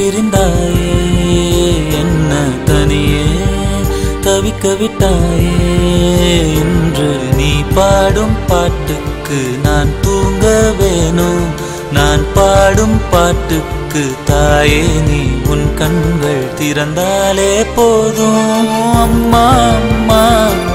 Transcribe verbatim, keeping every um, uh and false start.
பிரிந்தாயே என்ன தனியே தவிக்க விட்டாயே இன்று நீ பாடும் பாட்டுக்கு நான் தூங்க வேணும் நான் பாடும் பாட்டுக்கு தாயே நீ உன் கண்கள் திறந்தாலே போதும் அம்மா அம்மா